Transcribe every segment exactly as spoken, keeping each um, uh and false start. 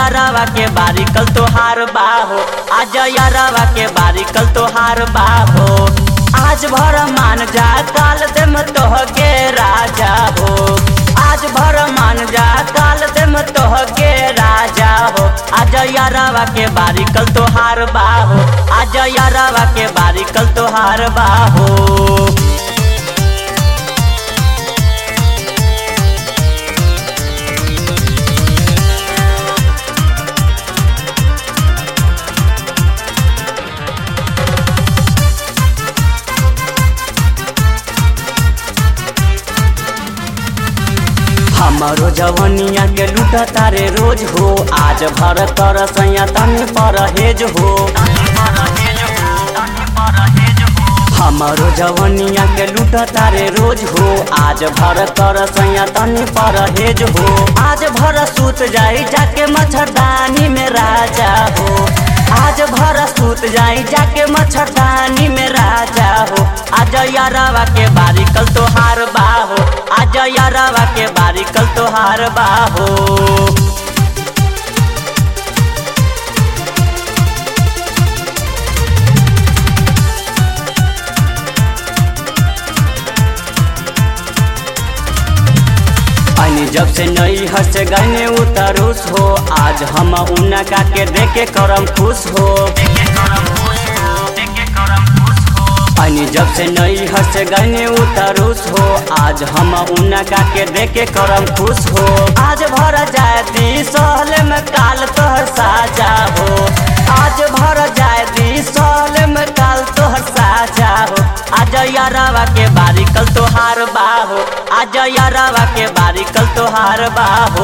यारावा के बारी कल तोहार बाहो, आज यारावा के बारी कल तोहार बाहो। आज भर मान जा काल देम तोह के राजा हो, आज भर मान जा काल देम तोह के राजा हो। आज यारावा के बारी कल तोहार बाहो, आज यारावा के बारी कल तोहार बाहो। हमारो जवनिया के लूटा तारे रोज हो, आज भर कर सैया तनी परहेज हो। हमारो जवनिया के लूटा तारे रोज हो, आज भर कर सैया तनी परहेज हो। आज भर सूत जाई जाके मच्छरदानी में राजा हो, आज भर सूत जाई जाके मच्छरदानी में राजा हो। आज यारावा के बारी कल तोहार बाहो, आज यारावा के बारी कल तोहार बाहो। जब से नई हस गने उतरुस हो, आज हम उनका के देखे करम खुश हो। अनि जब से नई हस गने उतरुस हो, आज हम उनका के देखे करम खुश हो। आज भर जाए दी सहले में काल तोहर साजा हो, आज भर जाए दी सहले में काल तोहर साजा हो। आज यारावा के बारी कल तोहार बाहो, आज यारावा के बारी कल तोहार बाहो।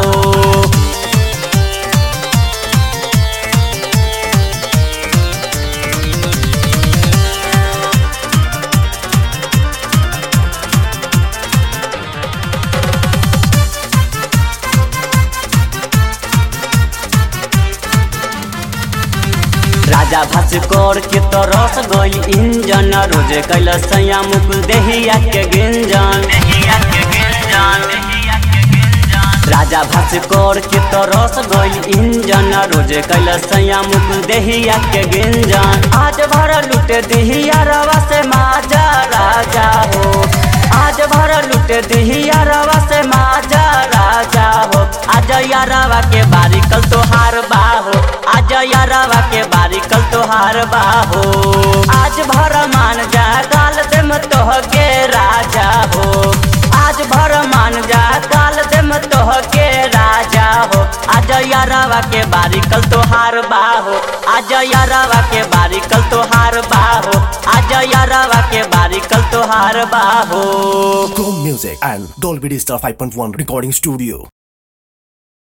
राजा भास्कर के तो रस गई इंजन, रोजे कैल सैया मुकुल देहिया के गिंजन। राजा भास्कर के तो रस गई इंजन, रोजे कैल सैया मुकुल देहिया के गिंजन। आज भर लुटे दिहिया रवा से माजा राजा हो, आज भर लुटे दिहिया रवा से माजा राजा हो। आज यारावा के बारी कल तोहार बाहो, आज यारावा के बारी कल तोहार बाहो। आज भर मान जा काल देम तोह के राजा हो, आज भर मान जा काल देम तोह के राजा हो। आज यारावा के बारी कल तोहार बाहो, आज यारावा के बारी कल तोहार बाहो, आज यारावा के बारी कल तोहार बाहो। Chrome Music and Dolby Digital five point one Recording Studio.